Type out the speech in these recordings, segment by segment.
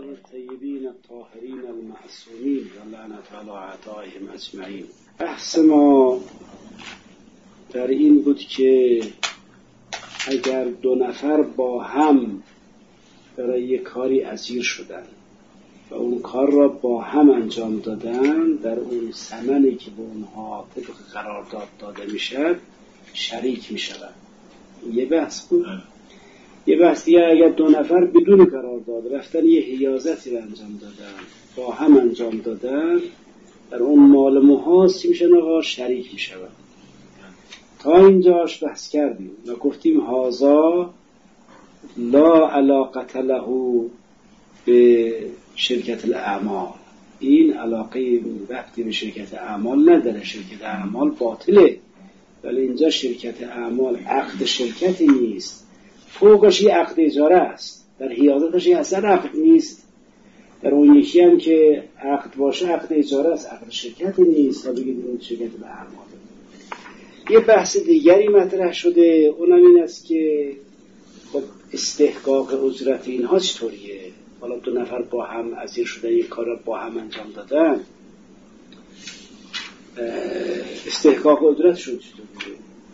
الطیبین الطاهرین المعصومین و لعنت علی اعدائهم اجمعین. بحث ما در این بود که اگر دو نفر با هم برای یک کاری اسیر شدن و اون کار را با هم انجام دادن، در اون ثمنی که به اونها طبق قرارداد داده میشد شریک میشود. یه بحث بود. یه بحث دیگه، اگر دو نفر بدون قرارداد رفتن یه حیازتی را انجام دادن، با هم انجام دادن، در اون مال محاصی میشن آقا شریک میشود. تا اینجاش بحث کردیم و گفتیم هازا لا علاقه له به شرکت الاعمال، این علاقه وقتی به شرکت اعمال نداره، شرکت اعمال باطله، ولی اینجا شرکت اعمال عقد شرکتی نیست، فوقش یه عقد اجاره است، در حیازتش اصلا عقد نیست. در اون یکی هم که عقد باشه عقد اجاره است، عقد شرکتی نیست، تا بگید اون شرکت اعمال. یه بحث دیگری مطرح شده، اونم این است که خب استحقاق اجرت اینها چطوریه؟ حالا دو نفر با هم اسیر شدن، یک کار را با هم انجام دادن، استحقاق اجرتشون چطوریه؟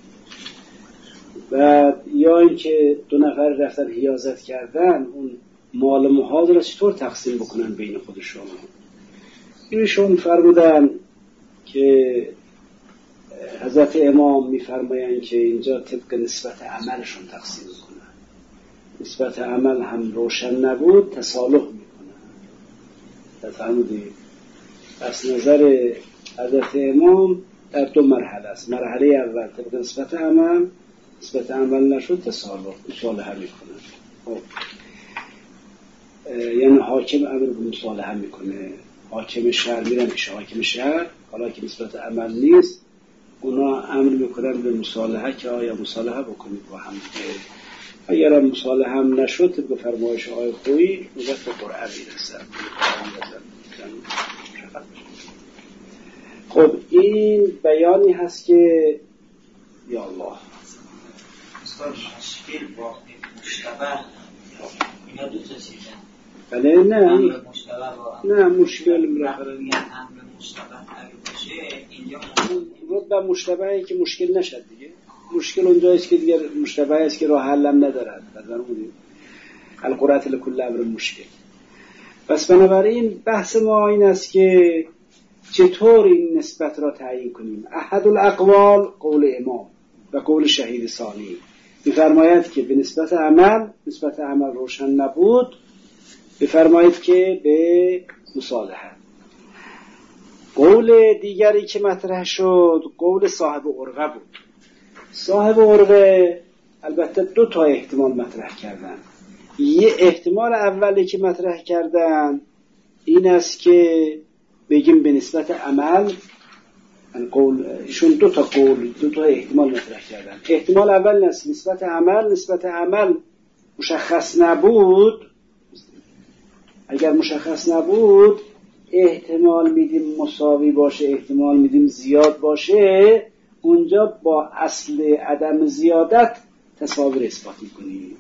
و یا اینکه دو نفر رفتن حیازت کردن، اون مال محاضر را چطور تقسیم بکنن بین خودشون؟ ایشون فرمودن که حضرت امام میفرمایند که اینجا طبق نسبت عملشون تقسیم میکنن. نسبت عمل هم روشن نبود تصالح میکنن. فرمودید پس نظر حضرت امام در دو مرحله است. مرحله اول طبق نسبت عمل، نسبت عمل نشد تصالح مصالحه میکنن. خب یعنی حاکم امر به مصالحه میکنه، حاکم شهر میرن پیش حاکم شهر، حالا که نسبت عمل نیست اونا امر میکنن به مصالحه که آیا مصالحه بکنید با هم دیگه. اگر هم مصالحه هم نشد به فرمایش آقای خویی نوبت به قرعه میرسن. خب این بیانی هست که یا الله مشکل با مشتبه اینا دو تا چیزن. بله نه مشکل امر مشتبه اگه باشه اینجا با مشتبهی که مشکل نشد دیگه. مشکل اونجاییست که دیگه مشتبه است که راه حل هم ندارد. فرمودیم القرات لكل امر مشکل. پس بنابراین بحث ما این است که چطور این نسبت را تعیین کنیم. احد الاقوال قول امام و قول شهید ثانی می‌فرماید که به نسبت عمل روشن نبود، بفرمایید که به مصالحه. قول دیگری که مطرح شد قول صاحب عرقه بود. صاحب عرقه البته دو تا احتمال مطرح کردن. یه احتمال اولی که مطرح کردن این است که بگیم به نسبت عمل، یعنی قولشون دو تا احتمال مطرح کردن. احتمال اول است نسبت عمل مشخص نبود. اگر مشخص نبود احتمال میدیم مساوی باشه، احتمال میدیم زیاد باشه، اونجا با اصل عدم زیادت تصاویر اثبات میکنیم.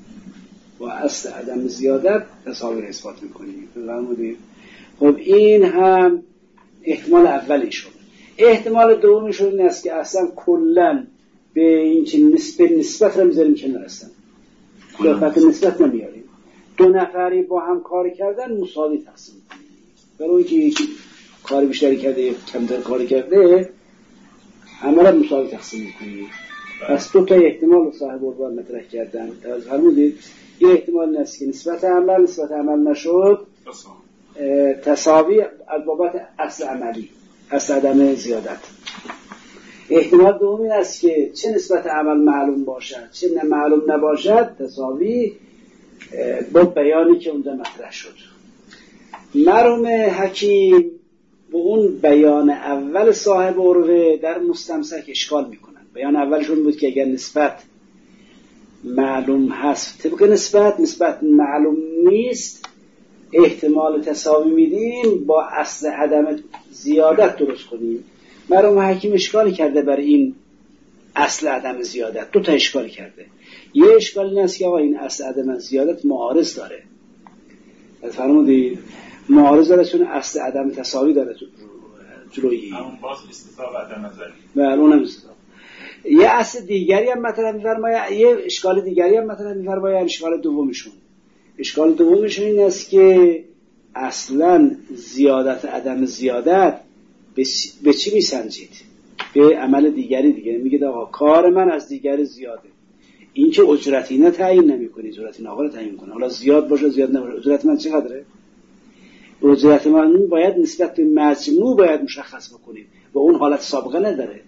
فرمودید. خب این هم احتمال اولی شد. احتمال دومی شد این است که اصلا کلن به این چه نسبت را میذاریم کنار، اصلا کلافت نسبت نمیاریم. دو نفری با هم کار کردن مساوی تقسیم کنیم. برای اون که یکی کار بیشتری کرده کمتر کار کرده عملا مساوی تقسیم کنیم. پس دو تا احتمال صاحب عرقه مطرح کردن. فرمودید یه احتمال است که نسبت عمل نشد تساوی از بابت اصل عملی، اصل عدم زیادت. احتمال دومی است که چه نسبت عمل معلوم باشد چه معلوم نباشد تساوی با بیانی که اونجا مطرح شد. مرحوم حکیم به اون بیان اول صاحب عرقه در مستمسک اشکال میکنن. بیان اولشون بود که اگر نسبت معلوم هست طبق نسبت معلوم نیست، احتمال تساوی میدیم با اصل عدم زیادت درست کنیم. مرحوم حکیم اشکال کرده بر این اصل عدم زیادت. دو تا اشکال کرده. یه اشکال این است که آقا این اصل عدم زیادت معارض داره. فرمودید معارض داره چون اصل عدم تساوی داره جلویی همون باز استثناء و عدم نظری. بله اونم استثناء. یه اصل دیگری هم مطرح می‌فرماید، یه اشکال دیگری هم مطرح می‌فرماید. اشکال دومشون این است که اصلا زیادت عدم زیادت به چی میسنجید؟ به عمل دیگری دیگه. میگید آقا کار من از دیگری زیاده، این که اجرت اینا تعیین نمی‌کنی، اجرت این آقا رو تعیین کنه، حالا زیاد باشه زیاد نباشه، اجرت من چقدره؟ اجرت من باید نسبت به مجموع باید مشخص بکنیم و اون حالت سابقه نداره.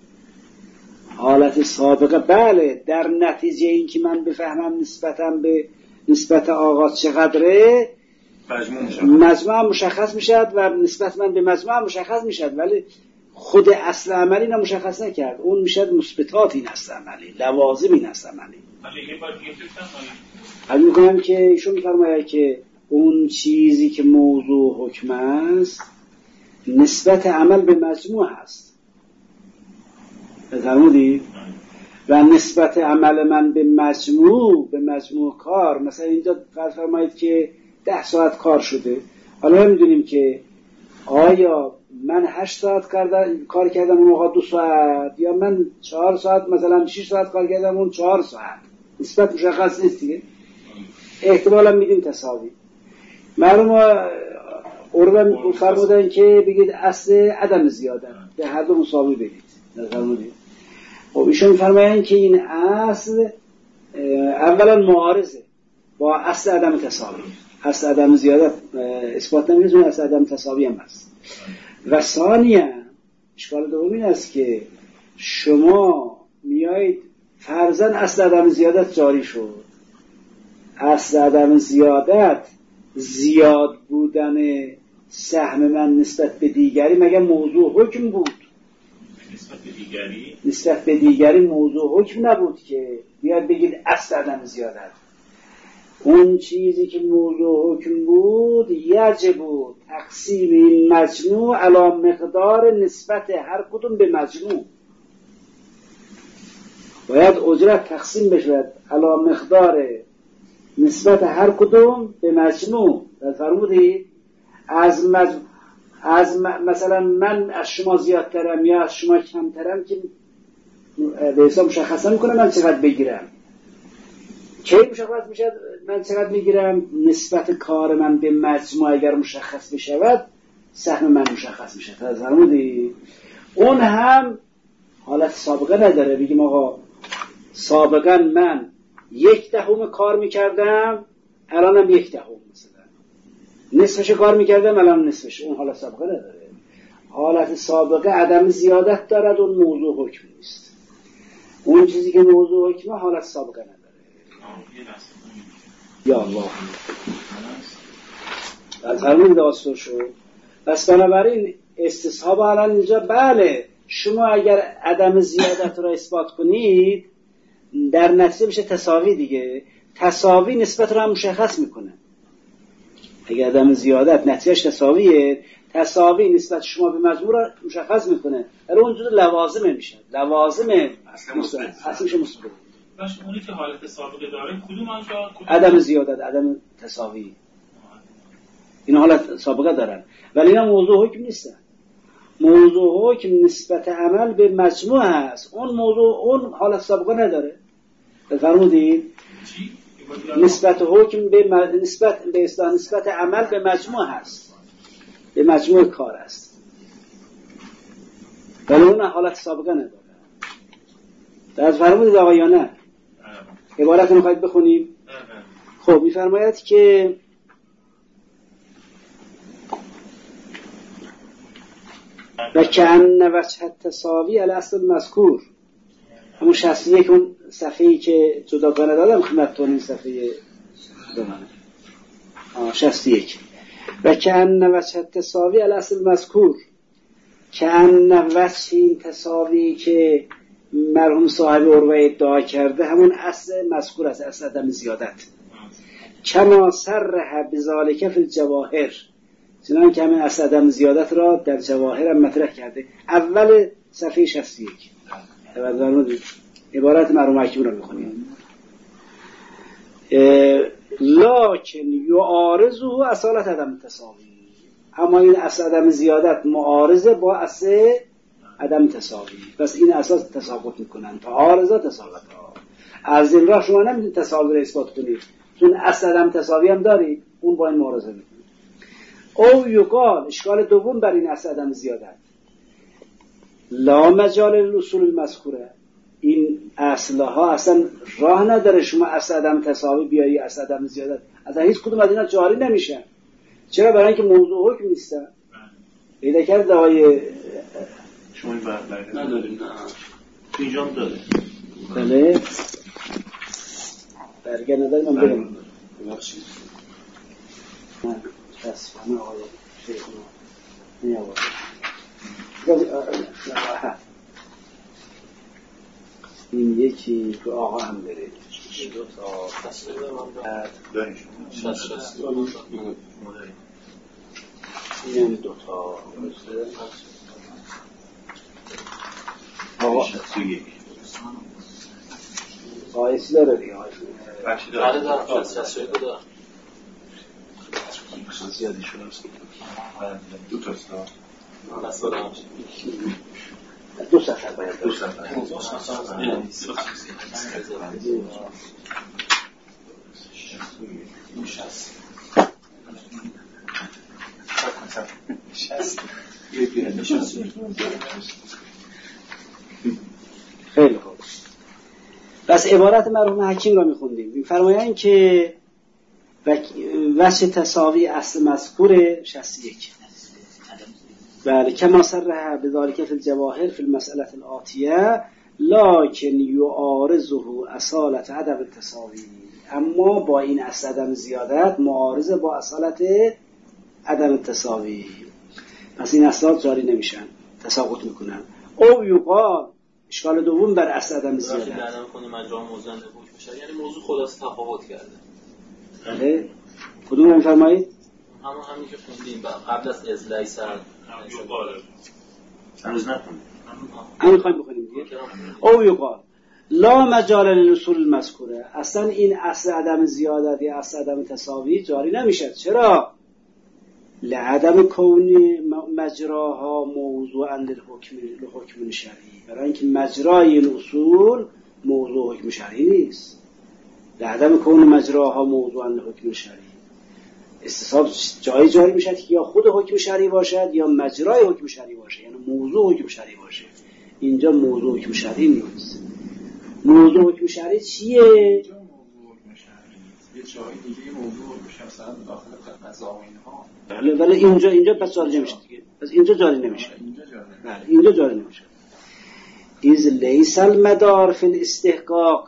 حالت سابقه بله در نتیجه این که من بفهمم نسبتم به نسبت آغاز چقدره مجموع مشخص میشد و نسبت من به مجموع مشخص میشد، ولی خود اصل عملی نه مشخص نکرد. اون میشد مثبتات این اصل عملی، لوازم این اصل عملی. حالا میکنم که ایشون میفرماید که اون چیزی که موضوع حکم است نسبت عمل به مجموع هست. فرمودید؟ و نسبت عمل من به مجموع کار، مثلا اینجا فرمایید که 10 ساعت کار شده، حالا میدونیم که آیا من 8 ساعت کار کردم اون موقع 2 ساعت، یا من 4 ساعت مثلا 6 ساعت کار کردم اون 4 ساعت، نسبت مشخص نیست دیگه، احتمالا میدیم تساوی. معلومه اروم فرمودن که بگید اصل عدم زیاده به هر دو مساوی بگید. نظرمونید خب ایشون فرمایند که این اصل اولا معارضه با اصل عدم تساوی. اصل عدم زیادت اثبات نمی‌کنه، اصل عدم تساوی هم هست. و ثانیاً اشکال دوم این است که شما میایید فرضاً اصل عدم زیادت جاری شد، اصل عدم زیادت زیاد بودن سهم من نسبت به دیگری مگه موضوع حکم بود؟ نسبت به دیگری موضوع حکم نبود که بیاد بگید اصل عدم زیادت. اون چیزی که موضوع حکم بود یجب بود تقسیم این مجموع علی مقدار نسبت هر کدوم به مجموع. باید اجرت تقسیم بشود علی مقدار نسبت هر کدوم به مجموع. فرمودید از مثلا من از شما زیادترم یا از شما کمترم که به حساب مشخص نمی‌کنه من چقدر بگیرم. کی مشخص میشه من چقدر میگیرم؟ نسبت کار من به مجموع اگر مشخص بشود سهم من مشخص میشه. فرمودید اون هم حالت سابقه نداره. بگیم آقا سابقا من 1/10 کار میکردم الانم 1/10 مثلا نصفش کار میکردم الان نصفش. اون حالت سابقه نداره. حالت سابقه عدم زیادت دارد، اون موضوع حکم نیست. اون چیزی که موضوع حکمه حالت سابقه نداره. یا الله از همین داستان شد. پس بنابراین استصحاب الان اینجا بله شما اگر عدم زیادت را اثبات کنید در نتیجه میشه تساوی دیگه. تساوی نسبت را هم مشخص میکنه. اگر عدم زیادت نتیجهش تساویه، تساوی نسبت شما به مجموع را مشخص میکنه. الان اونجور لوازمه میشه. لوازم اصل میشه مثبت. باشه اونی که حالت سابقه داره کدوم آنجا؟ عدم زیادت، عدم تساوی. این حالت سابقه دارن ولی اینا موضوع حکم نیستن. موضوع حکم نسبت عمل به مجموع هست. اون موضوع اون حالت سابقه نداره. فرمودید نسبت حکم به نسبت عمل به مجموع هست، به مجموع کار است، ولی اون حالت سابقه نداره. در فرمودید آقا یا نه؟ عبارت رو میخواید بخونیم؟ خب میفرماید که و کأن وجه التساوی الاصل مذکور. همون 61 اون صفحه‌ای که جداگانه دادم خدمتتون، این صفحه 61 و کأن وجه التساوی الاصل مذکور. کأن وجه این تساوی که مرحوم صاحب اروه ادعا کرده همون اصل مذکور است، اصل عدم زیادت. کما صرح بذالک فی الجواهر، چنان که همین اصل عدم زیادت را در جواهر هم مطرح کرده. اول صفحه 61 عبارت مرحوم حکیم را میخونیم. لکن یعارضه اصالت عدم تساوی، اما این اصل عدم زیادت معارضه با اصل عدم تساوی، پس این اساس تساقط میکنن. تعارض تساقط ها. از این راه شما نمیتونید تساوی رو اثبات کنید، چون اصل عدم تساوی هم دارید، اون با این معارضه میکنه. او یقال، اشکال دوم بر این اصل عدم زیادت، لا مجال للأصول المذکوره، این اصلها اصلا راه نداره شما اصل عدم تساوی بیاری اصل عدم زیادت، اصلا هیچ کدوم از اینا جاری نمیشن. چرا؟ برای اینکه موضوع حکم نیستن. پیدا کرد آقای شما این برقرده نداریم؟ نه اینجا هم داره. بله برگر نداریم هم بریم ببخشید نه بس همه آقای شیخ نیاورد این یکی تو آقا هم داره دو تا تصویر داریم این هم دو تا آقا قایسی داره دیگه بخشی داره داره تصویر داره زیادی شده است دو تا است دو سفر باید دو سفر خیلی خوب. پس عبارت مرحوم حکیم را میخوندیم، میفرمایند که وجه تساوی اصل مذکور 61 بله کما صرح بذلك فی الجواهر فی المسألة الآتیه لکن یعارضه اصالت عدم التساوی، اما با این اصل عدم زیادت معارضه با اصالت عدم التساوی، پس این اصالات جاری نمیشن، تساقط میکنن. او یقال، اشکال دوم بر اصل عدم زیادت عدم کنه مجرا موزن حکم شرعی، یعنی موضوع خلاص تفاوت کرده. بله کدوم میفرمایید؟ همین که خوندیم قبل از ازلای سر هنوز نخوندیم همین خواهیم بخونیم دیگه. او یقال لا مجال للأصول المذکوره، اصلا این اصل عدم زیادت یا اصل عدم تساوی جاری نمیشه. چرا؟ لعدم کون مجراها موضوعا للحکم شرعی، برای اینکه مجرای این اصول موضوع حکم شرعی نیست. لعدم کون مجراها موضوعا للحکم شرعی، استصحاب جایی جاری میشه که یا خود حکم شرعی باشد یا مجرای حکم شرعی باشه، یعنی موضوع حکم شرعی باشه. اینجا موضوع حکم شرعی نیست. موضوع حکم شرعی چیه؟ اینجا موضوع حکم شرعی یه جایی دیگه موضوع حکم مثلا داخل قضاوین ها، ولی اینجا پس جاری نمیشه دیگه. پس اینجا جاری نمیشه. بله اینجا جاری نمیشه. از لیس المدار فی الاستحقاق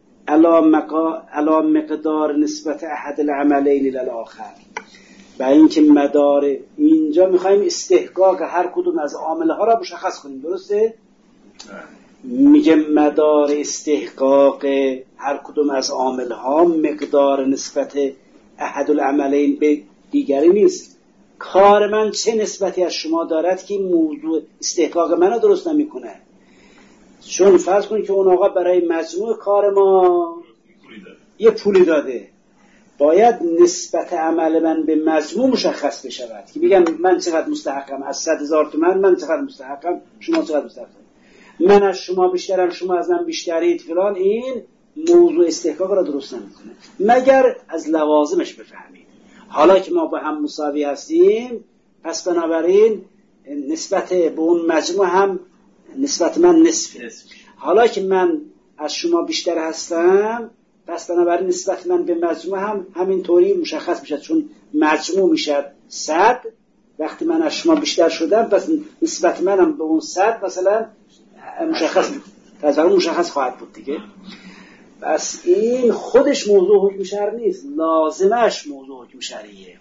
علی مقدار نسبت احد العملین للآخر، با اینکه مدار اینجا میخوایم استحقاق هر کدوم از عاملها را مشخص کنیم، درسته؟ میگه مدار استحقاق هر کدوم از عاملها مقدار نسبت احد العملین به دیگری نیست. کار من چه نسبتی از شما دارد که این موضوع استحقاق منو درست نمیکنه؟ چون فرض کنید که اون آقا برای مجموع کار ما یه پولی داده، باید نسبت عمل من به مجموع مشخص بشود که بگم من چقدر مستحقم، از 100,000 تومان من چقدر مستحقم، شما چقدر مستحقم، من از شما بیشترم شما از من بیشترید فلان. این موضوع استحقاق را درست نمیکنه مگر از لوازمش بفهمید. حالا که ما با هم مساوی هستیم، پس بنابراین نسبت به اون مجموع هم نسبت من نصفه. حالا که من از شما بیشتر هستم، پس بنابراین نسبت من به مجموع هم همینطوری مشخص میشه، چون مجموع میشه 100. وقتی من از شما بیشتر شدم، پس نسبت منم به اون 100 مثلا مشخص خواهد بود دیگه. پس این خودش موضوع حکم شرعی نیست، لازمش موضوع حکم شرعیه.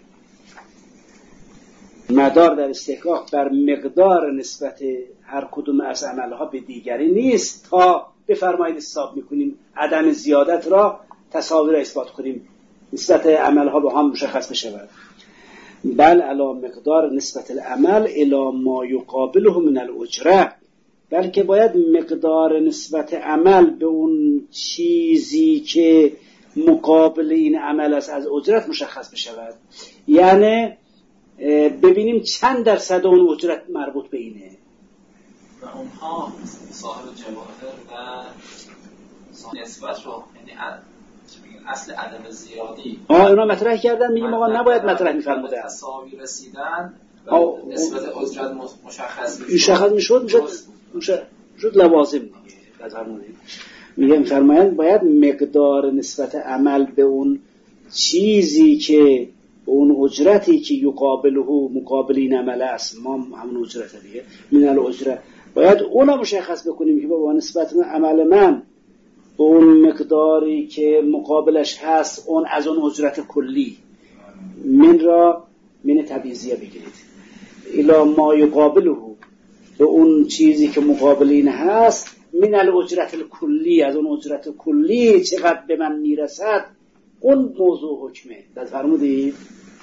مدار در استحقاق بر مقدار نسبت هر کدوم از عملها به دیگری نیست تا بفرمایید حساب میکنیم عدم زیادت را تساوی را اثبات کنیم، نسبت عملها با هم مشخص بشود. بل علی مقدار نسبت العمل الی ما یقابله من الاجره، بلکه باید مقدار نسبت عمل به اون چیزی که مقابل این عمل است از اجرت مشخص بشود. یعنی ببینیم چند درصد اون اجرت مربوط به اینه. و اونها صاحب جواهر و صاحب نسبت رو، یعنی اصل عدم زیادی اینا مطرح کردن، میگیم آقا نباید مطرح می‌فرموده تساوی رسیدن و نسبت اجرت مشخص میشد لوازم دیگه. از همون میگم فرمایند باید مقدار نسبت عمل به اون چیزی که اون اجرتی که یقابله مقابل این عمل است، ما همون اجرت دیگه من الاجره، باید اونو مشخص بکنیم که با نسبت عمل من به اون مقداری که مقابلش هست اون از اون اجرت کلی من را من تبعیضیه بگیرید الا ما یقابله، به اون چیزی که مقابل این هست من الاجرت الکلی، از اون اجرت کلی چقدر به من میرسد اون موضوع حکمه. در فرمودید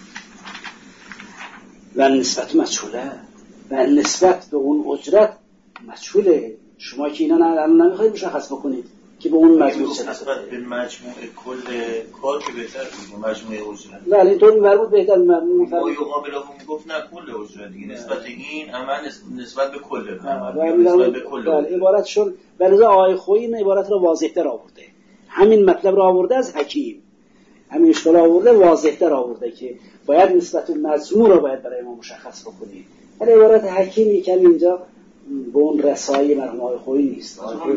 و نسبت مجهوله و نسبت به اون اجرت مجهوله. شما که اینا نمیخواید مشخص بکنید که به اون مجموع چه نسبت به مجموع کل کار که بهتر بود مجموعه اجرت. نه اینطور مربوط بهتر مجموع ما یقابله گفت نه کل اجرت دیگه، نسبت این عمل نسبت به کل عمل، نسبت به کل عبارتشون بلکه آقای خویی این عبارت رو واضح‌تر آورده، همین مطلب رو آورده از حکیم، همین اشکال آورده واضح‌تر آورده که باید نسبت مجموع رو باید برای ما مشخص بکنید. ولی عبارت حکیم یکم اینجا به اون رسایی مرحوم آقای خویی نیست.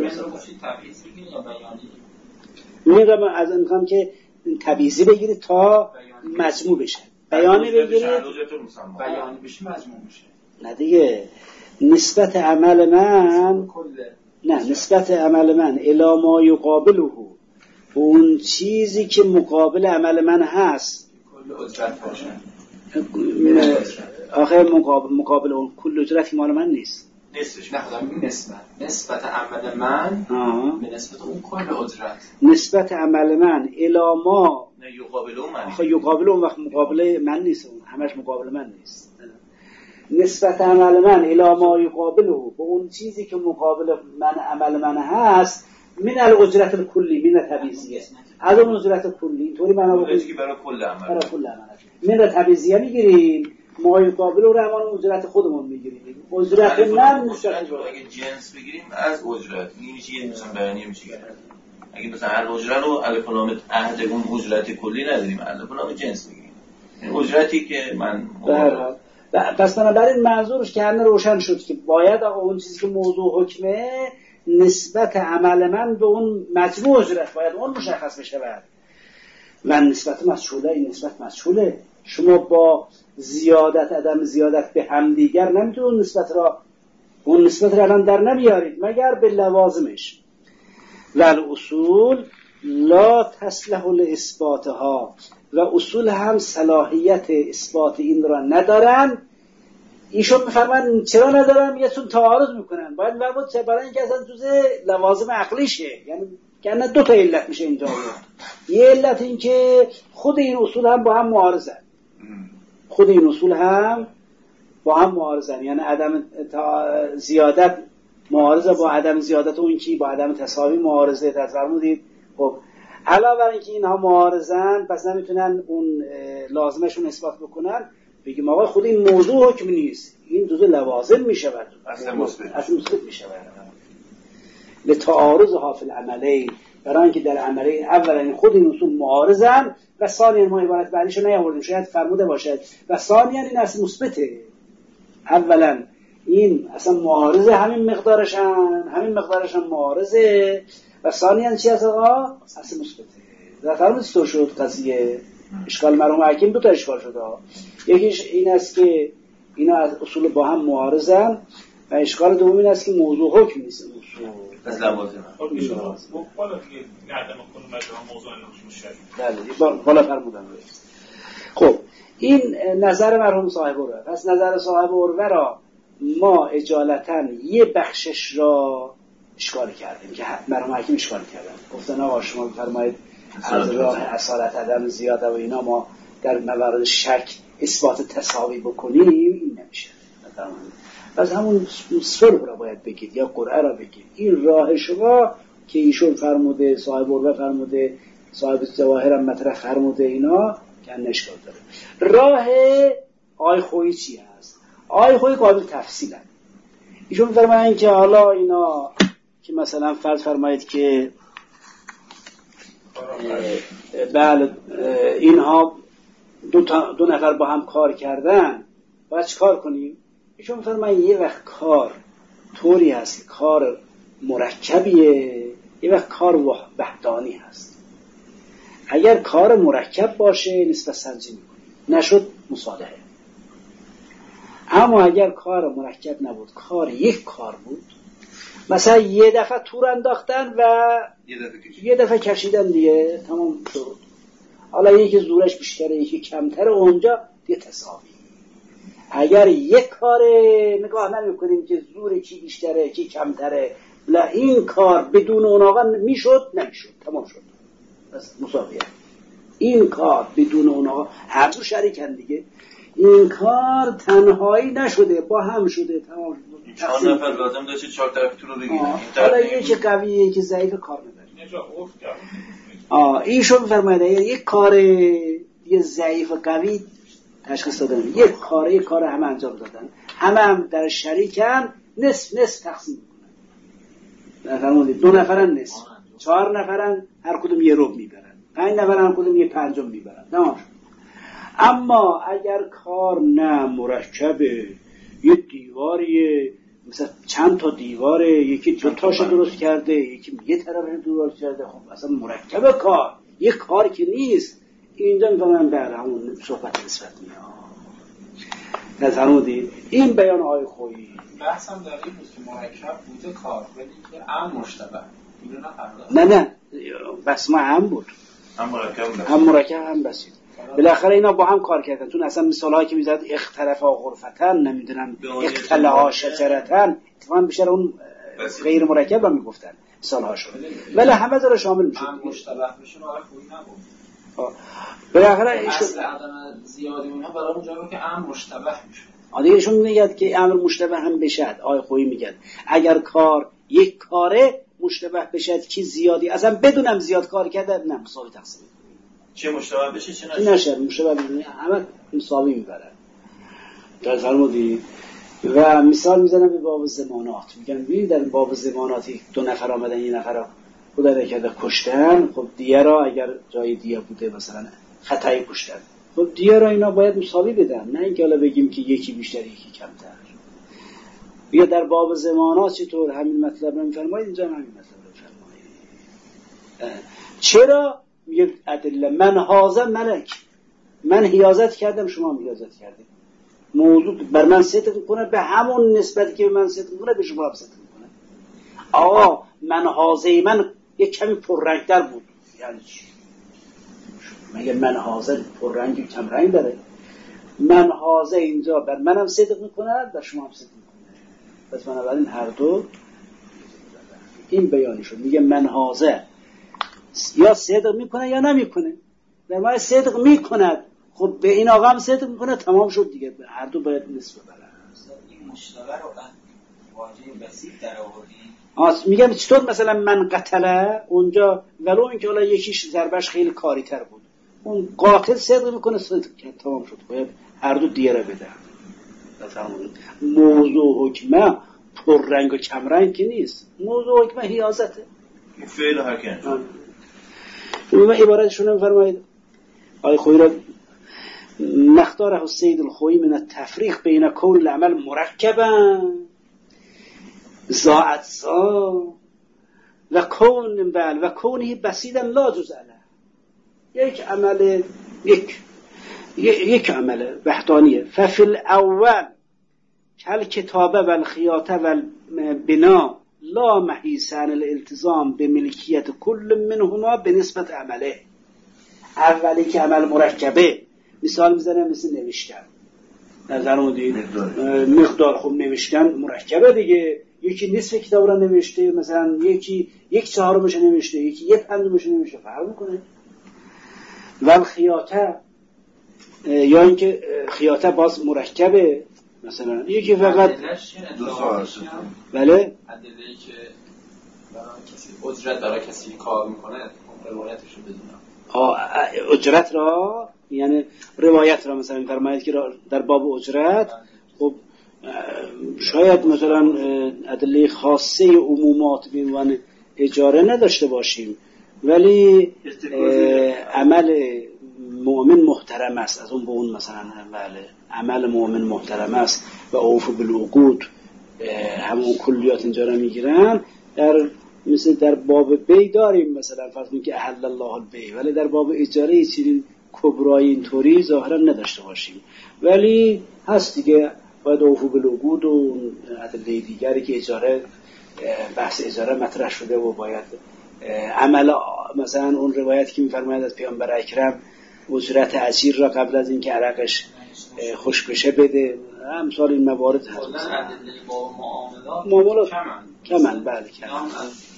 میگم از امکان که تبعیضی بگیرید تا مجموع بشه، بیانی بگیرید بیانی بشه مجموع بشه. نه دیگه نسبت عمل من نه نسبت عمل من الی ما یقابله، اون چیزی که مقابل عمل من هست کل اجرت باشه. آخه مقابل اون کل اجرتی مال من نیست. نصفش نخدم نسبت عمل من به نسبت اون کل اجرت، نسبت عمل من الی ما نه یقابل اون من، آخه یقابل اون وقت مقابله من نیست، اون همش مقابل من نیست. نسبت عمل من الی ما یقابله، به اون چیزی که مقابل من عمل من هست من الاجرت الکلی من تبعیضیه، از اون اجرت کلی اینطوری معنا بکنید که برای کل عمل، برای کل عمل من تبعیضیه میگیریم، ما یقابل رو همون اجرت خودمون میگیریم. اجرت من نسبت رو اگه جنس بگیریم از اجرت این میشه یه مثلا بیانیه میشه کرد. اگه مثلا هر اجرت رو الف لام عهد اون اجرت کلی نداریم، الف لام جنس بگیریم این اجرتی که من پس بنابراین منظورش که همه روشن شد که باید آقا اون چیزی که موضوع حکمه نسبت عمل من به اون مجموع اجرت باید اون مشخص بشه. و نسبت مجهوله، این نسبت مجهوله، شما با زیادت عدم زیادت به هم دیگر نمیتونید اون نسبت را الان در نمیارید مگر به لوازمش. و الاصول لا تصلح لاثباتها، و اصول هم صلاحیت اثبات این را ندارن. ایشون میفرمان چرا ندارن؟ یه چون تعارض میکنن، باید مربوط چه برای اینکه اصلا جزء لوازم عقلیشه، یعنی کنه دو تا علت میشه اینجا. یه علت این که خود این اصول هم با هم معارضن، خود این اصول هم با هم معارضن، یعنی عدم زیادت معارضه با عدم زیادت، اون کی با عدم تساوی معارضه. فرمودید خب علاوه بر اینکه اینها معارضن پس نمیتونن اون لازمشون اثبات بکنن، بگیم آقا خود این موضوع حکم نیست، این جزء لوازم میشود، اصلا مثبت میشود. لتعارضها فی العملین، برای اینکه در عملین اولا خود این اصول معارضن و ثانیا ما عبارت بعدیشو نیاوردیم، شاید فرموده باشد، و ثانیا این اصل مثبته. اولا این اصلا معارضه، همین مقدارش هم معارضه، و ثانیا چی هست آقا؟ اصل مثبته. در فرمود چطور شد قضیه؟ اشکال مرحوم حکیم دو تا اشکال شده. یکیش این است که اینا از اصول با هم معارضن، و اشکال دوم این است که موضوع حکم نیست، اصول از لوازم. بالا دیگه نعدم کنون مجموعه موضوع نمیشه. بله بالا فرمودن. خب این نظر مرحوم صاحب عروه. پس نظر صاحب عروه را ما اجالتا یه بخشش را اشکال کردیم که مرحوم حکیم اشکال کردن، گفتن آقا شما بفرمایید از راه اصالت عدم زیاده و اینا ما در موارد شک اثبات تساوی بکنیم، این نمیشه. از همون صلح را باید بگید یا قرعه را بگید. این راه شما که ایشون فرموده، صاحب عروه فرموده صاحب جواهر هم مطرح فرموده اینا که اشکال داره. راه آی خویی چی هست؟ آی خویی قابل تفصیلن. ایشون فرمایند که حالا اینا که مثلا فرض فرمایید که بله اینها دو نفر با هم کار کردن، باید چه کار کنیم؟ ایشون فرمایند یه وقت کار طوری هست که کار مرکبیه، یه وقت کار وحدانی هست. اگر کار مرکب باشه نسبت سنجی میکنیم، نشد مصالحه. اما اگر کار مرکب نبود، کار یک کار بود، مثلا یه دفعه تور انداختن و یه دفعه کشیدن دیگه تمام شد. حالا یکی زورش بیشتره یکی کمتره، اونجا دیگه تساوی. اگر یک کار نگاه نمی کنیم که زور کی بیشتره کی کمتره، لا این کار بدون اون آقا میشد نمیشد، تمام شد، بس مساویه. این کار بدون اون آقا هر دو شریکن دیگه، این کار تنهایی نشده، با هم شده، تمام شد. 4 نفر لازم داشته 4 طرف تو رو بگیرن. حالا یکی قویه یکی ضعیف کار نداره. ایشون فرمایده یک کار یه ضعیف و قوی تشخیص دادن، یک کار همه انجام دادن، هم در شریکن، نصف تقسیم میکنن. فرمودید 2 نفرن نصف، 4 نفرن هر کدوم یه ربع میبرن، 5 نفرن هر کدوم یه پنجم میبرن. تمام شد. اما اگر کار نه مرکبه، یه دیواریه، مثلا چند تا دیواره، یکی 2 تاشو درست کرده، یکی یه طرفش درست کرده، خب اصلا مرکبه کار، یه کار که نیست. اینجا میفهمن در همون صحبت نسبت میاد. فرمودید این بیان آقای خویی بحثم در این بود که مرکب بوده کار، ولی که هم مشتبه اینو نفهمیدم. نه بس ما هم بود، هم مرکب هم بسید. بالاخره اینا با هم کار کردن. چون اصلا مثالایی که میزد اختلفا غرفتن، نمیدونم اختلعا شجرتن، اتفاقا بیشتر اون غیر مرکب رو میگفتن مثالهاشو، ولی همه داره شامل میشه. هم مشتبه میشه آقای خویی نگفت. بالاخره اصل عدم زیادی اونها برای اونجا که هم مشتبه میشه. ایشون میگه که امر مشتبه هم بشد. آقای خویی میگه اگر کار یک کاره مشتبه بشد که زیادی اصلا بدونم زیاد کار کرده، نه مساوی تقسیم چه مشتبه بشه چه نشه مشتبه بدونه همه مساوی میبرن. در فرمودی و مثال میزنم به باب زمانات. میگن ببین در باب زماناتی 2 نفر آمدن، یه نفر رو خدا کرده کشتن، خب دیه را اگر جای دیه بوده مثلا خطایی کشتن، خب دیه را اینا باید مساوی بدن، نه اینکه حالا بگیم که یکی بیشتر یکی کمتر. یا در باب زمانات چطور همین مطلب رو میفرمایید، اینجا همین مطلب رو میفرمایید. چرا؟ میگه ادله من هازم ملک، من حیازت کردم شما هم حیازت کردید، موضوع بر من صدق میکنه، به همون نسبت که من صدق میکنه به شما هم صدق میکنه. آقا من هازه من یک کمی پررنگتر بود، یعنی چی؟ مگه من هازه پررنگ و کم رنگ داره؟ من هازه اینجا بر منم صدق میکنه، بر شما هم صدق میکنه. پس بنابراین هر دو این بیانی شد. میگه من هازه یا صدق میکنه یا نمیکنه. در ما صدق میکند، خب به این آقا هم صدق میکنه، تمام شد دیگه، هر دو باید نصف ببرن. این مشتبه رو واژه بسیط در آوردیم. میگم چطور مثلا من قتله اونجا ولو اینکه حالا یکیش ضربش خیلی کاری تر بود، اون قاتل صدق میکنه، صدق کرد، تمام شد، باید هر دو دیه را بدن. موضوع حکمه پر رنگ و کم رنگ که نیست، موضوع حکمه حیازته، فعل حکم. اون عبارتشون هم فرمایید آقای خویی را نختاره السید الخویی من التفریق بین کون العمل مرکبا زاعتزا و کون بل و کونه بسیدا لا جزء له. یک عمل وحدانیه. ففی الاول کل کتابه و الخیاطه و البنا لا محیسن الالتزام به ملکیت کل منهما به نسبت عمله. اولی که عمل مرکبه، مثال میزنه مثل نوشتن، نظر مدید مقدار خوب نوشتن مرکبه دیگه، یکی نصف کتاب را نوشته، مثلا یکی 1/4 نوشته، یکی 1/5 نوشته، فرق میکنه. و خیاطه یا اینکه خیاطه باز مرکبه، مثلا یکی فقط بله ادله‌ای که برای کسی اجرت داره کسی کار میکنه روایتشو بدونم. اجرت را، یعنی روایت را مثلا می‌فرماید که در باب اجرت خب شاید مثلا ادله خاصه عمومات به عنوان اجاره نداشته باشیم، ولی عمل مؤمن محترم است. از اون به اون مثلا بله عمل مؤمن محترم است و اوفوا بالعقود، همون کلیات اینجا رو میگیرن. مثل در باب بی داریم مثلا فرض کنید که احل الله البی، ولی در باب اجاره چنین کبرای اینطوری ظاهرا نداشته باشیم، ولی هست دیگه. باید اوفوا بالعقود و ادله دیگری که اجاره، بحث اجاره مطرح شده و باید عمل، مثلا اون روایتی که می‌فرماید از پیامبر اکرم اجرت اجیر را قبل از اینکه عرقش خوش بشه بده، امثال این موارد هست. معاملات کمن بله کمن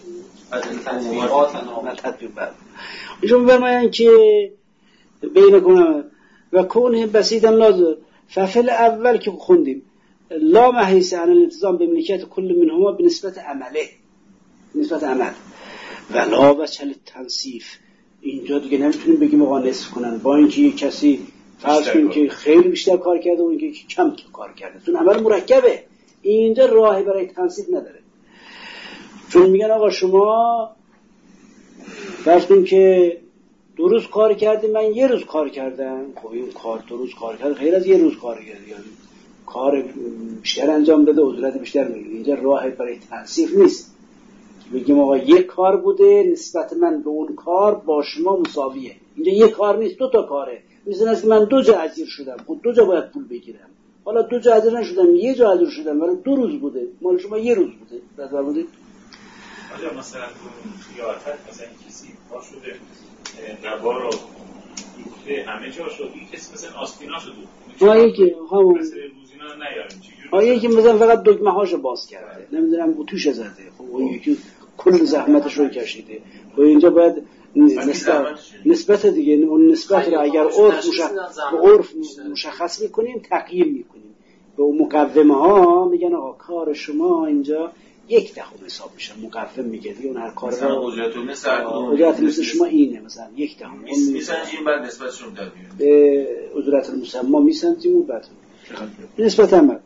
تطبیق بله. ایشون می‌فرمایند که بینکم و کونه بسیطا لازم ففل اول که خوندیم لا محیث عن الالتزام بملکیت کل منهما به نسبت عمله، نسبت عمل ولا وجه تنصیف. اینجا دیگه نمیتونیم بگیم آقا نصف کنن، با اینکه یک کسی فرض کنیم که خیلی بیشتر کار کرده و اینکه کم کار کرده، چون عمل مرکبه، اینجا راهی برای تنصیف نداره. چون میگن آقا شما فرض کنیم که 2 روز کار کردی، من 1 روز کار کردم، خب این کار 2 روز کار کرد خیلی از 1 روز کار کرد، یعنی کار بیشتر انجام بده اجرت بیشتر میگیره. اینجا راه برای تنصیف نیست بگیم آقا 1 کار بوده نسبت من به اون کار با شما مساویه. اینجا 1 کار نیست، 2 تا کاره. مثلا از من 2 جا اجیر شدم، خب 2 جا باید پول بگیرم. حالا 2 جا اجیر نشدم، 1 جا اجیر شدم، ولی 2 روز بوده، مال شما 1 روز بوده. نظر بوده آجا مثلا یادت مثلا کسی پا شده نوار رو دوخته همه جا شد، این کسی مثلا آسپینا شد یکی همون یکی مثلا فقط دکمه هاشو باز کرده، نمیدونم اتوش زده، خب اون یکی کل زحمتش رو کشیده. خب اینجا باید نسبت دیگه، اون نسبت رو اگر عرف مشخص میکنیم تقییم میکنیم به اون مقومه ها، میگن آقا کار شما اینجا 1 دهم حساب میشه. مقوم میگه دیگه اون هر کار رو اجرت مثل شما اینه، مثلا 1 دهم میسنجیم بعد نسبتشون داد به اجرت المسمى میسنجیم و بعد نسبت عمل.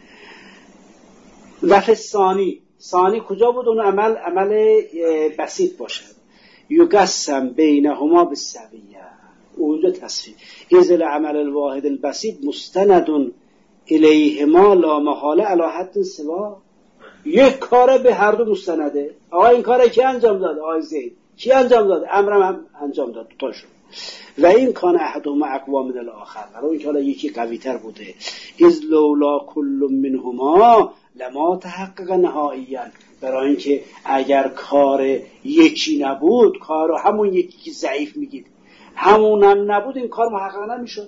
وقت ثانی کجا بود؟ اون عمل بسیط باشد. یقسم بینهما بالسویه، اونجا تصفیه. اذ العمل الواحد البسیط مستند الیهما لا محاله علی حد سوا. 1 کاره به هر دو مستنده. آقا این کاره کی انجام داد؟ آقای زید. کی انجام داد؟ عمرو هم انجام داد، دوتا شد. و این کان احدهما اقوا من الاخر، ولی این که یکی قوی تر بوده. اذ لولا کل منهما لما تحقق نهائیاً، برای اینکه اگر کار یکی نبود، کار همون یکی که ضعیف میگید همونم نبود، این کار محقق نمیشد.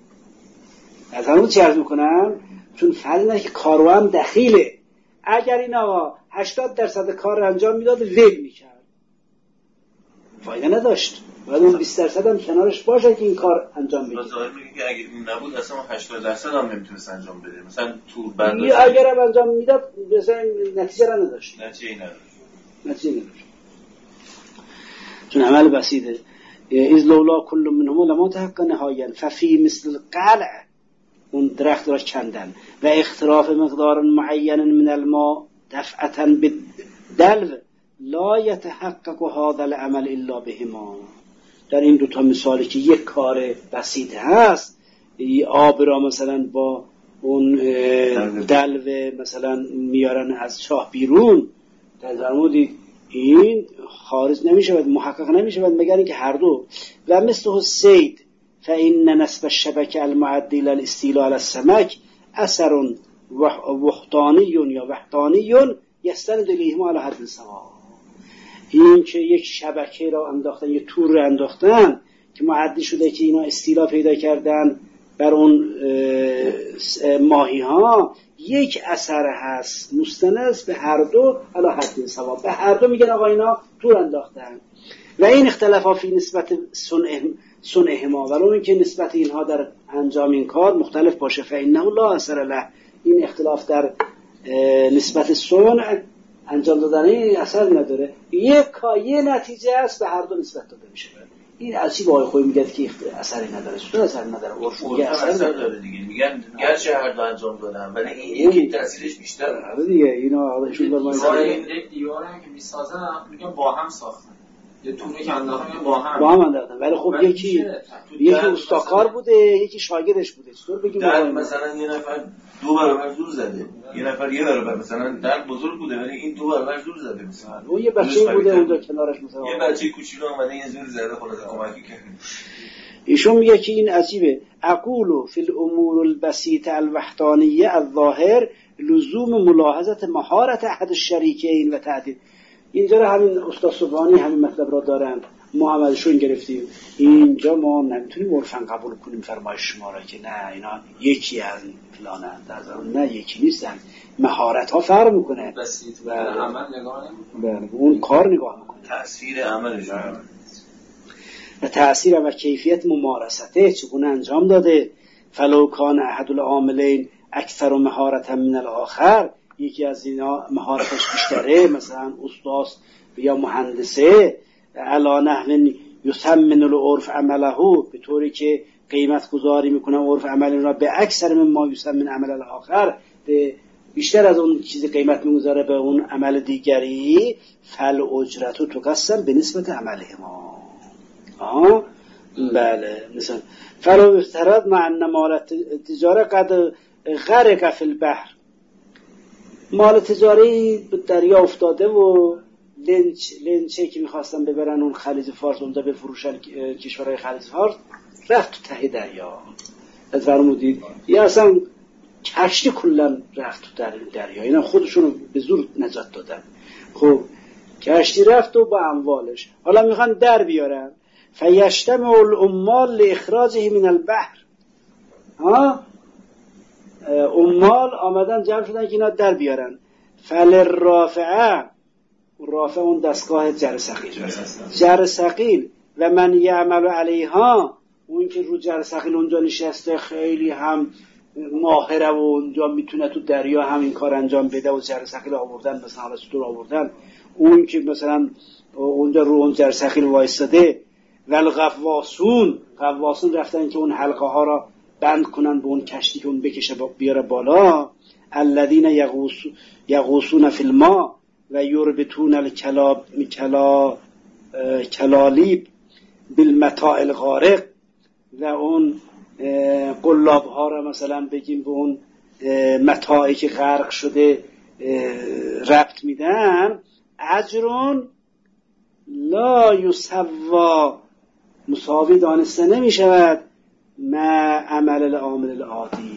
از همون چی عرض میکنم؟ چون فرض اینه که کارو هم دخیله. اگر این آقا 80% کار رو انجام میداد ول میکرد، فایده نداشت. باید اون 20% هم کنارش باشه که این کار انجام بده. ظاهر میگه که اگه این نبود اصلا 80% هم نمیتونست انجام بده. مثلا تور بندازی اگر هم انجام میداد مثلا نتیجه را نداشت. نتیجه نداشت. چون عمل بسیطه. از لولا کل منهم لما تحقق نهائیاً ففی مثل القلع، اون درخت را کندن، و اختراف مقدار معین من الماء دفعتا بدلو لا يتحقق هذا العمل الا بهما. در این 2 تا مثالی که 1 کار بسیط هست، آب را مثلا با اون دلو مثلا میارن از چاه بیرون، در زمانی این خارج نمیشه و محقق نمیشه و مگر اینکه هر دو. و مثل سید فإن نسب الشبكة المعد إلى الاستيلاء على السمك أثر وحداني یا وحداني يستند إليهما على حد سواء. این که یک شبکه را انداختن، یک تور را انداختن که معدی شده که اینا استیلا پیدا کردن بر اون ماهی ها، یک اثر هست مستند به هر دو علی حد سواء. به هر دو میگن آقا اینا تور انداختن. و این اختلاف فی نسبت صنعهما، ولو اینکه نسبت اینها در انجام این کار مختلف باشه، فإنه لا اثر له، این اختلاف در نسبت صنع انجام دادن این اثر نداره. یه نتیجه است به هر دو نسبت داده میشه. این از چی با خود میگه که اثری نداره؟ چطور اثر نداره؟ عرف میگه اثر داره دیگه. میگن گرچه هر دو انجام دادن ولی این یکی تاثیرش بیشتره. آره دیگه اینا حالشون داره. این دیوارا که میسازن میگن با هم ساختن. یه تونه که انداختن با هم انداختن. ولی خب یکی استاکار بوده، یکی شاگردش بوده. چطور بگیم مثلا یه نفر 2 برابر زور زده، یه نفر 1 برابر، مثلا در بزرگ بوده ولی این 2 برابر زور زده. مثلا اون یه بچه بوده اونجا کنارش، مثلا یه بچه کوچولو اومده یه زور زده خلاص کمکی کرد. ایشون میگه که این عجیبه. اقول فی الامور البسيطه الوحدانیه الظاهر لزوم ملاحظه مهارت احد الشریکین و تعدیل. اینجا رو همین استاد سبحانی همین مطلب را دارن، ما هم ازشون گرفتیم. اینجا ما نمیتونیم عرفاً قبول کنیم فرمایش شما را که نه اینا یکی از فلانند، نه یکی نیستن، مهارت ها فرق میکنه. بسیط و عمل نگاه نمیکنه، اون کار نگاه میکنه، تأثیر عملش و تأثیر و کیفیت ممارسته چگونه انجام داده. فلو کان احد العاملین اکثر مهارتا من الاخر، یکی از اینا مهارتش بیشتره، مثلا استاد یا مهندسه، علا نحو یثمن العرف عمله، به طوری که قیمت گذاری میکنه عرف عمل را به اکثر من ما یثمن عمل الاخر، به بیشتر از اون چیزی قیمت میگذاره به اون عمل دیگری. فل اجرت تقسم به نسبت عمله ما. بله مثلا فلو افترض مع ان مال تجاره قد غرق فی البحر، مال تجاری به دریا افتاده و لنچه که میخواستن ببرن اون خلیج فارس اونجا بفروشن کشورهای خلیج فارس، رفت تو ته دریا. از فرمودید یا اصلا کشتی کلا رفت تو دریا، اینا خودشونو به زور نجات دادن. خب کشتی رفت و با اموالش حالا میخوان در بیارن. فیجتمع العمال لاخراجه من البحر، عمال آمدن جمع شدن که اینا در بیارن. فللرافعه، رافع اون دستگاه جر ثقیل و من یعمل علیها، اون که رو جر ثقیل اونجا نشسته خیلی هم ماهره و اونجا میتونه تو دریا هم این کار انجام بده و جر ثقیل آوردن، مثلا حالا چطور آوردن، اون که مثلا اونجا رو اون جر ثقیل وایستاده. والغواصون، غواصون رفتن که اون حلقه ها را بند کنن به اون کشتی که اون بکشه بیاره بالا. الذين يغوصون في الماء و يربطون الكلاليب بالمتاع الغارق، و اون قلاب ها را مثلا بگیم به اون متاعی که غرق شده ربط میدن. اجرون لا یسوا، مساوی دانسته نمی شود ما عمل العامل العادی.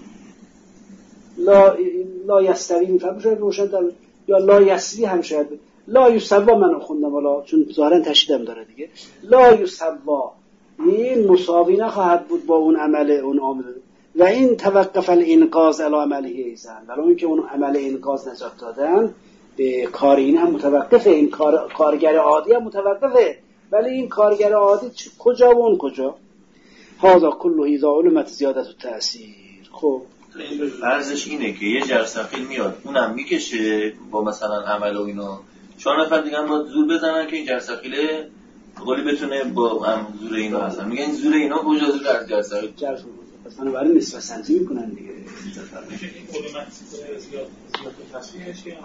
لا یستوی میفهم شاید روشن در، یا لا یسوی هم شاید، لا یسوا من خوندم والا چون ظاهرا تشدیدم داره دیگه. لا یسوا این مساوی نخواهد بود با اون عمل اون عامل. و این توقف الانقاذ علی عمله ایزن، ولی اون که اون عمل انقاذ نجات دادن به کار این هم متوقفه، این کارگر عادی هم متوقفه، ولی این کارگر عادی کجا و اون کجا؟ هذا كله اذا علمت زیادت التأثیر. خب فرضش اینه که یه جرثقیل میاد اونم میکشه با مثلا عمل و اینا، 4 نفر دیگه هم باید زور بزنن که این جرثقیله قولی بتونه با زور اینا هستن. میگن زور اینا کجا زور از جرثقیل پس من برای نسبت سنجی میکنن دیگه. این علومت زیاد تصویرش که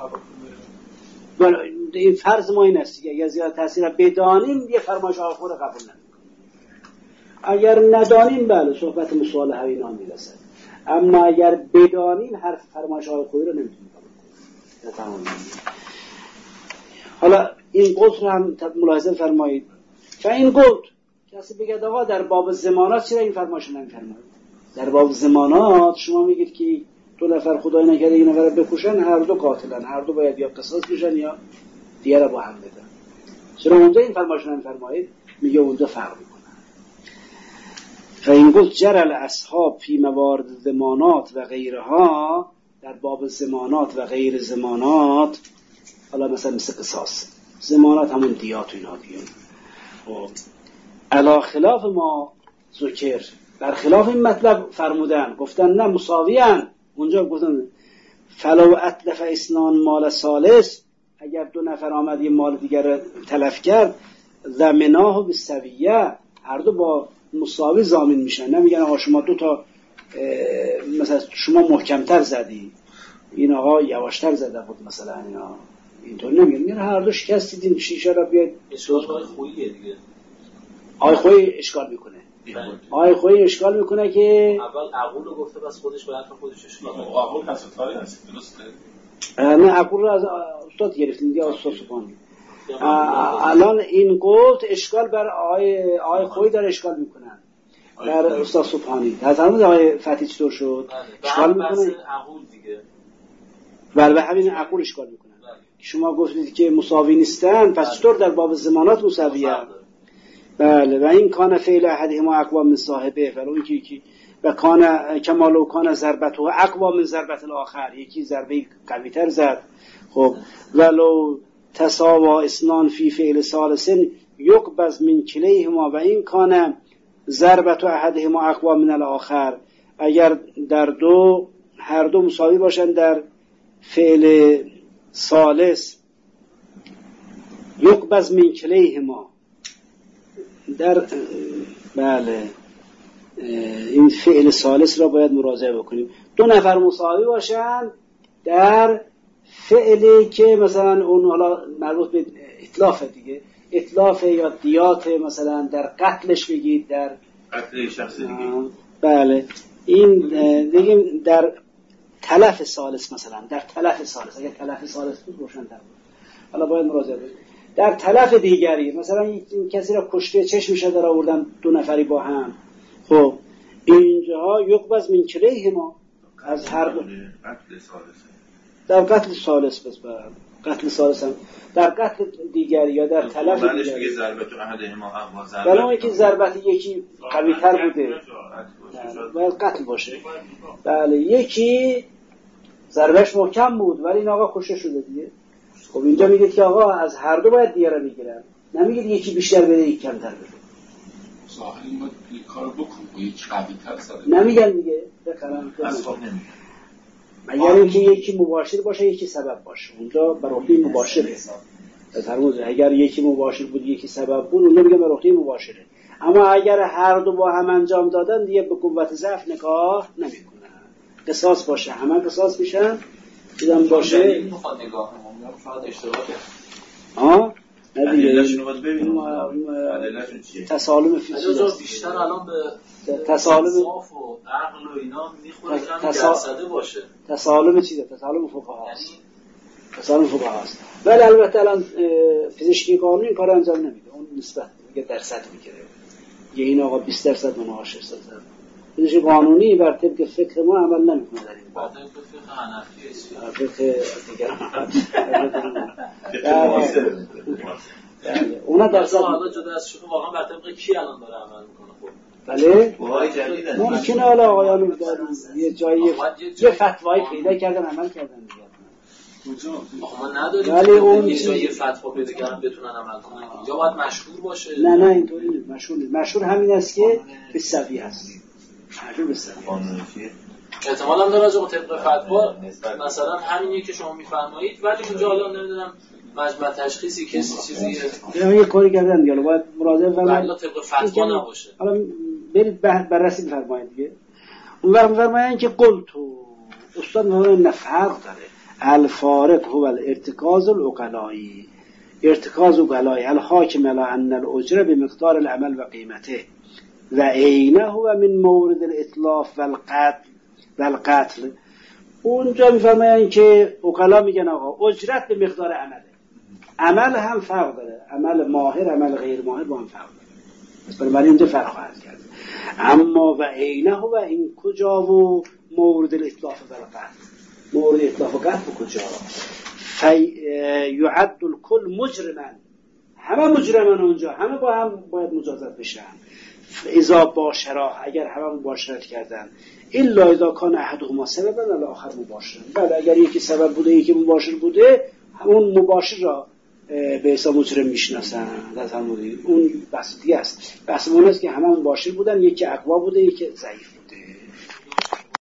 این فرض ما این است که اگر زیاد تاثیر بدانیم یه فرمایش آخر قبول نمیکنیم، اگر ندانیم بله صحبت مصالحه اینا میرسه، اما اگر بدانیم هر فرمایش آخر رو نمیتونیم قبول کنیم. حالا این قلت رو هم ملاحظه فرمایید. فاین قلت، کسی بگه آقا در باب زمانات چرا این فرمایش رو نمیفرمایید؟ در باب زمانات شما میگید که 2 نفر خدای نکرده این نفر بکشن، هر دو قاتلن، هر دو باید یا قصاص بشن یا دیگه را با هم بدن. چرا اونجا این فرمایش رو نمیفرمایید؟ میگه اونجا فرق میکنه. فاین قلت جرى الاصحاب فی موارد زمانات و غیرها، در باب زمانات و غیر زمانات، حالا مثلا مثل قصاص، زمانات همون دیات و اینا دیگه، علا خلاف ما ذکر، بر خلاف این مطلب فرمودن، گفتن نه مساویان. اونجا گفتن فلو اتلف اثنان مال ثالث، اگر 2 نفر آمد یه مال دیگر تلف کرد، ضمناه بالسویه، هر دو با مساوی ضامن میشن. نمیگن آقا شما دو تا مثلا شما محکمتر زدی، این آقا یواشتر زده بود مثلا، اینا اینطور نمیگن، هر دو شکستید شیشه را بیاید. اشکال های خوییه دیگه. آی خویی اشکال میکنه. آی خویی اشکال میکنه که اول عقول رو گفته بس خودش باید خودش اشکال کنه. عقول پس تاری هست، درسته؟ نه عقول رو از استاد گرفتیم دیگه، استاد سبحانی. الان این گفت اشکال بر آی خویی داره اشکال میکنن در استاد سبحانی. از همون آقای فتحی چطور شد؟ اشکال میکنه عقول دیگه. بله همین عقول اشکال میکنن. شما گفتید که مساوی نیستن، پس چطور در باب زمانات مساویه؟ بله. و این کان فعل احدهما اقوا من صاحبه، ولو اینکه و کان کمال و کان ضربته اقوا من ضربت الاخر، یکی ضربه قوی تر زد. خب ولو تساوا اثنان فی فعل ثالث یقبض من کلیهما، و این کان ضربت احدهما اقوا من الاخر، اگر در هر دو مساوی باشن در فعل ثالث، یقبض من کلیهما در بله این فعل ثالث را باید مراجعه بکنیم. دو نفر مساوی باشن در فعلی که مثلا اون حالا مربوط به اتلاف دیگه، اتلاف یا دیات، مثلا در قتلش بگید، در قتل شخص دیگه. بله این دیگه در تلف ثالث، مثلا در تلف ثالث، اگر تلف ثالث بود روشن تر بود، حالا باید مراجعه بکنیم. در تلف دیگری، مثلا این کسی را کشته چشمش در آوردن دو نفری با هم، خب اینجاها یقبض من کلیهما، از هر دو قتل ثالث، در قتل ثالث، بس قتل ثالث هم در قتل دیگری یا در تلف دیگری. بعدش میگه ضربت احدهما اقوا، ولی اون که ضربت یکی قوی تر بوده باید قتل باشه. بله یکی ضربش محکم بود ولی این آقا کشته شده دیگه. خب اینجا میگه که آقا از هر دو باید دیگه را بگیرن، نمیگه یکی بیشتر بده یکی کمتر بده. ظاهر این باید این کارو بکن و یکی قوی تر زده نمیگن دیگه بخرن اصلا نمیگن. اگر اینکه یکی مباشر باشه یکی سبب باشه، اونجا بر عهده مباشره. اگر یکی مباشر بود یکی سبب بود، اونجا میگه بر عهده مباشره. اما اگر هر دو با هم انجام دادن دیگه به قوت ضعف نگاه نمیکنن، قصاص باشه همه قصاص میشن. دیدم باشه این میخواد نگاه کنم شاید اشتباهه. نه دیگه دلیلشون رو ببینیم. دلیلشون چیه؟ تسالم فیزیکی بیشتر الان به تسالم انصاف و عقل و اینا میخوره که درصده باشه. تسالم چیزه؟ تسالم فقهاست. تسالم فقهاست. ولی البته الان پزشکی قانونی این کار انجام نمیده، اون نسبت میگه درصد میگیره. یه این آقا 20% اون آقا 60%. پزشکی قانونی بر طبق فقه ما عمل نمیکنه در این باب. بعد فقه حنفی است. فقه دیگه اونا درصد حالا جدا از شما واقعا بر طبق کی الان داره عمل میکنه؟ خب بله وای جدیدن ممکنه حالا آقایان یه جایی یه فتوایی پیدا کردن عمل کردن دیگه. ما نداریم ولی اون یه فتوا پیدا کردن بتونن عمل کنن، یا باید مشهور باشه. نه اینطوری نیست. مشهور همین است که به سوی است. مشهور به سوی احتمالاً داره از اون طبق فتوا مثلا همینی که شما میفرمایید، ولی اونجا حالا نمیدونم مجمع تشخیصی کسی چیزیه یه کاری کردن دیگه، باید مراجعه فرمایید ولی طبق فتوا نباشه. حالا برید بررسی بفرمایید دیگه. اون وقت میفرمایند که قلتو استاد میگه فرق داره. الفارق هو الارتکاز العقلایی، ارتکاز عقلایی الحاکم علی ان الاجره بمقدار العمل و قیمته و عینه هو من مورد الاتلاف والقتل. اونجا میفرمایند که عقلا میگن آقا اجرت به مقدار عمله، عمل هم فرق داره، عمل ماهر عمل غیر ماهر با هم فرق داره، بنابراین اینجا فرق خواهد کرد. اما و عینه هو این کجا و مورد الاتلاف والقتل، مورد اتلاف و قتل کجا؟ یعد الکل مجرما، همه مجرمان اونجا، همه با هم باید مجازات بشن. اذا باشرا، اگر همه مباشرت کردن، الا اذا کان احدهما سببا الاخر مباشرا. بله اگر یکی سبب بوده یکی مباشر بوده، اون مباشر را به حساب مجرم میشناسن. اون بحث دیگه است. بحث اون است که همه مباشر بودن، یکی اقوا بوده یکی ضعیف.